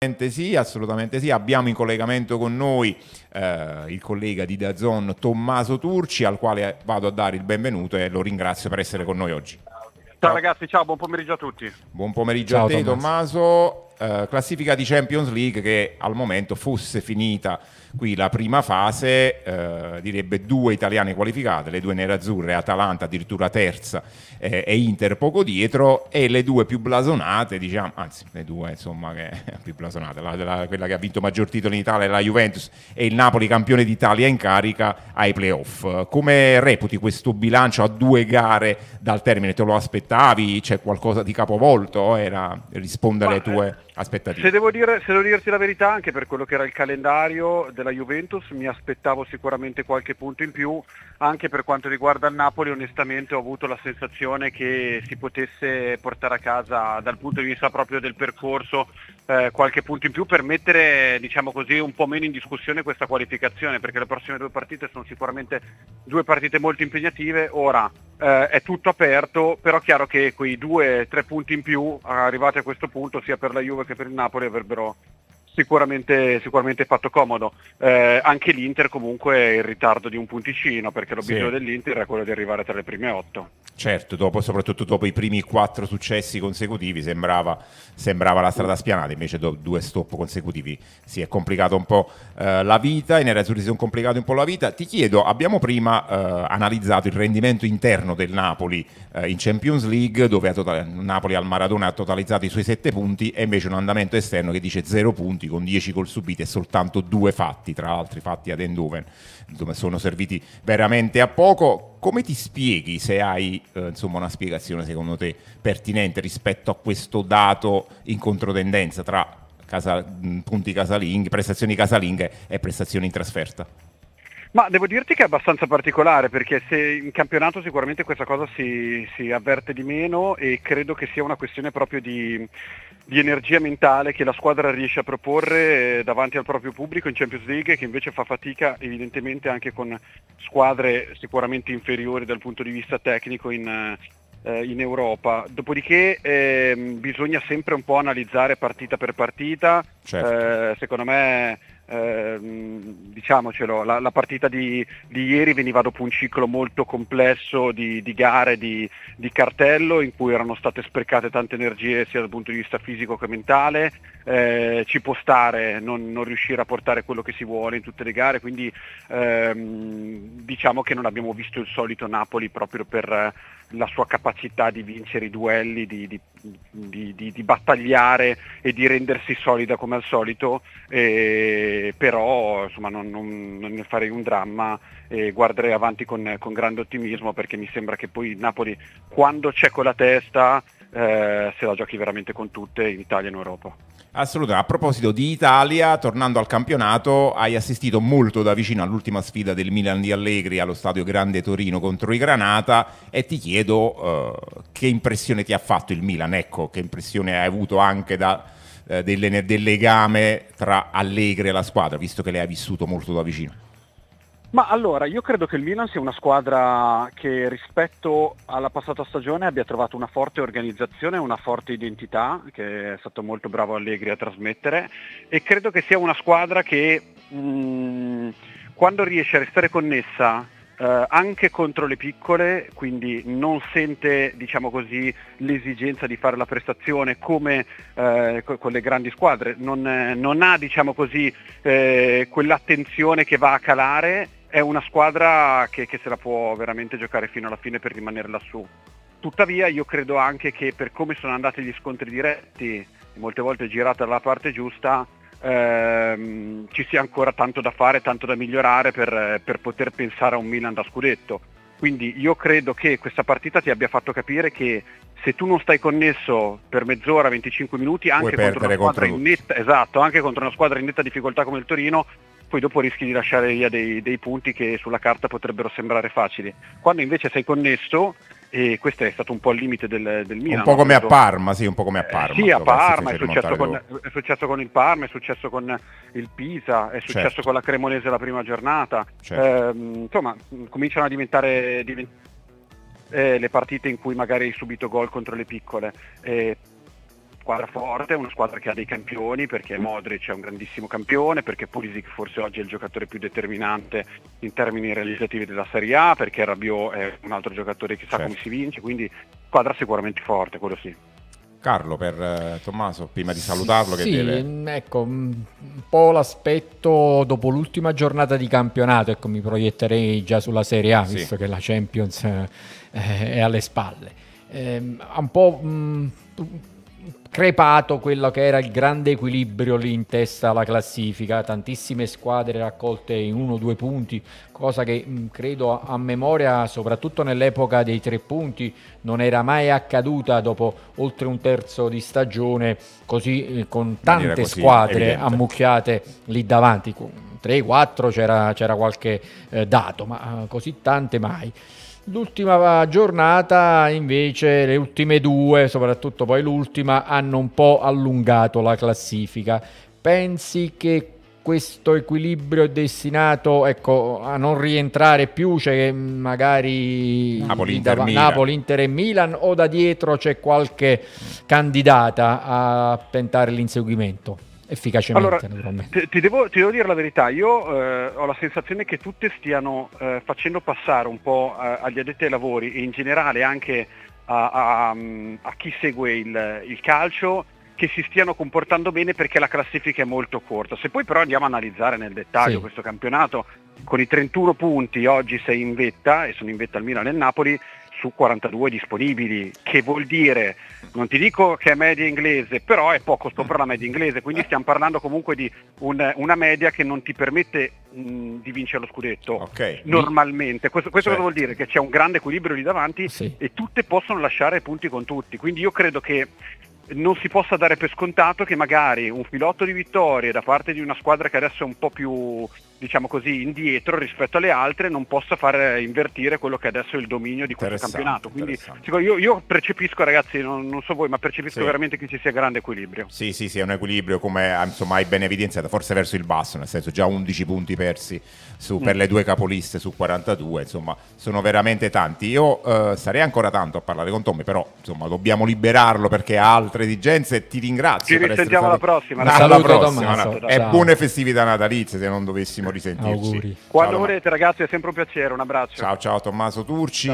Sì, assolutamente sì. Abbiamo in collegamento con noi il collega di DAZN Tommaso Turci, al quale vado a dare il benvenuto e lo ringrazio per essere con noi oggi. Ciao Ciao. ragazzi, ciao, buon pomeriggio a tutti. Buon pomeriggio a Ciao te Tommaso. Tommaso. Classifica di Champions League che al momento fosse finita qui la prima fase, direbbe 2 italiane qualificate, le 2 nerazzurre, Atalanta addirittura terza e Inter poco dietro, e le 2 più blasonate, diciamo, anzi le 2 insomma che più blasonate, quella che ha vinto maggior titolo in Italia è la Juventus e il Napoli campione d'Italia in carica ai playoff. Come reputi questo bilancio a 2 gare dal termine? Te lo aspettavi? C'è qualcosa di capovolto? Risponde alle tue aspettative? Se devo dirti la verità, anche per quello che era il calendario della Juventus, mi aspettavo sicuramente qualche punto in più. Anche per quanto riguarda il Napoli, onestamente ho avuto la sensazione che si potesse portare a casa, dal punto di vista proprio del percorso, qualche punto in più per mettere, diciamo così, un po' meno in discussione questa qualificazione, perché le prossime 2 partite sono sicuramente 2 partite molto impegnative. Ora è tutto aperto, però è chiaro che quei 2-3 punti in più arrivati a questo punto, sia per la Juve che per il Napoli, avrebbero sicuramente fatto comodo. Anche l'Inter comunque è in ritardo di un punticino, perché l'obiettivo Sì. dell'Inter è quello di arrivare tra le prime 8. Certo, soprattutto dopo i primi 4 successi consecutivi sembrava la strada spianata, invece 2 stop consecutivi si è complicato un po' la vita, i nerazzurri si sono complicati un po' la vita. Ti chiedo, abbiamo prima analizzato il rendimento interno del Napoli in Champions League, dove Napoli al Maradona ha totalizzato i suoi 7 punti, e invece un andamento esterno che dice 0 punti con 10 gol subiti e soltanto 2 fatti, tra l'altro fatti ad Eindhoven, dove sono serviti veramente a poco. Come ti spieghi, se hai insomma una spiegazione secondo te pertinente rispetto a questo dato in controtendenza tra punti casalinghi, prestazioni casalinghe e prestazioni in trasferta? Ma devo dirti che è abbastanza particolare, perché se in campionato sicuramente questa cosa si avverte di meno, e credo che sia una questione proprio di energia mentale che la squadra riesce a proporre davanti al proprio pubblico in Champions League, che invece fa fatica evidentemente anche con squadre sicuramente inferiori dal punto di vista tecnico in Europa. Dopodiché bisogna sempre un po' analizzare partita per partita. Certo. Secondo me, diciamocelo, la partita di ieri veniva dopo un ciclo molto complesso di gare, di cartello, in cui erano state sprecate tante energie sia dal punto di vista fisico che mentale. Ci può stare non riuscire a portare quello che si vuole in tutte le gare, quindi diciamo che non abbiamo visto il solito Napoli proprio per la sua capacità di vincere i duelli, di battagliare e di rendersi solida come al solito, però insomma non ne farei un dramma e guarderei avanti con grande ottimismo, perché mi sembra che poi il Napoli, quando c'è con la testa, se la giochi veramente con tutte in Italia e in Europa. Assolutamente. A proposito di Italia, tornando al campionato, hai assistito molto da vicino all'ultima sfida del Milan di Allegri allo stadio Grande Torino contro i Granata, e ti chiedo che impressione ti ha fatto il Milan, ecco, che impressione hai avuto anche del legame tra Allegri e la squadra, visto che le hai vissuto molto da vicino. Ma allora, io credo che il Milan sia una squadra che rispetto alla passata stagione abbia trovato una forte organizzazione, una forte identità, che è stato molto bravo Allegri a trasmettere, e credo che sia una squadra che quando riesce a restare connessa anche contro le piccole, quindi non sente, diciamo così, l'esigenza di fare la prestazione come con le grandi squadre, non ha, diciamo così, quell'attenzione che va a calare. È una squadra che se la può veramente giocare fino alla fine per rimanere lassù. Tuttavia io credo anche che, per come sono andati gli scontri diretti, molte volte girata dalla parte giusta, ci sia ancora tanto da fare, tanto da migliorare per poter pensare a un Milan da scudetto. Quindi io credo che questa partita ti abbia fatto capire che se tu non stai connesso per mezz'ora, 25 minuti, anche contro una squadra in netta, esatto, anche contro una squadra in netta difficoltà come il Torino, poi dopo rischi di lasciare via dei punti che sulla carta potrebbero sembrare facili. Quando invece sei connesso, e questo è stato un po' il limite del Milan. Un po' come a Parma, sì, un po' come a Parma. Sì, a Parma, è successo con il Parma, è successo con il Pisa, è successo con la Cremonese la prima giornata. Insomma, cominciano a diventare le partite in cui magari hai subito gol contro le piccole. squadra forte, una squadra che ha dei campioni, perché Modric è un grandissimo campione, perché Pulisic forse oggi è il giocatore più determinante in termini realizzativi della Serie A, perché Rabiot è un altro giocatore che sa come si vince, quindi squadra sicuramente forte, quello sì. Carlo, per Tommaso, prima di salutarlo, che deve... Ecco, un po' l'aspetto dopo l'ultima giornata di campionato, ecco, mi proietterei già sulla Serie A, visto che la Champions è alle spalle. Ha un po' crepato quello che era il grande equilibrio lì in testa alla classifica, tantissime squadre raccolte in 1-2 punti, cosa che credo a memoria, soprattutto nell'epoca dei 3 punti, non era mai accaduta dopo oltre un terzo di stagione, così con tante squadre ammucchiate lì davanti, 3-4 c'era qualche dato, ma così tante mai. L'ultima giornata invece, le ultime 2, soprattutto poi l'ultima, hanno un po' allungato la classifica. Pensi che questo equilibrio è destinato, ecco, a non rientrare più, cioè magari Napoli, Inter e Milan, o da dietro c'è qualche candidata a tentare l'inseguimento? Efficacemente, allora, ti devo dire la verità, io ho la sensazione che tutte stiano facendo passare un po' agli addetti ai lavori e in generale anche a chi segue il calcio, che si stiano comportando bene, perché la classifica è molto corta. Se poi però andiamo a analizzare nel dettaglio questo campionato, con i 31 punti oggi sei in vetta, e sono in vetta il Milan e il Napoli, su 42 disponibili, che vuol dire, non ti dico che è media inglese, però è poco sopra la media inglese, quindi stiamo parlando comunque di una media che non ti permette di vincere lo scudetto normalmente. Questo cosa vuol dire? Che c'è un grande equilibrio lì davanti e tutte possono lasciare punti con tutti, quindi io credo che non si possa dare per scontato che magari un filotto di vittorie da parte di una squadra che adesso è un po' più, diciamo così, indietro rispetto alle altre, non possa far invertire quello che adesso è il dominio di questo campionato. Quindi io percepisco, ragazzi, non so voi, ma percepisco veramente che ci sia grande equilibrio. Sì, è un equilibrio, come insomma hai ben evidenziato, forse verso il basso, nel senso già 11 punti persi per le 2 capoliste su 42, insomma sono veramente tanti. Io starei ancora tanto a parlare con Tommy, però insomma dobbiamo liberarlo perché ha altre esigenze. Ti ringrazio. Ci risentiamo alla prossima. Alla prossima. E buone festività natalizie, se non dovessimo risentirci. Quando volete, ragazzi, è sempre un piacere. Un abbraccio. Ciao Tommaso Turci.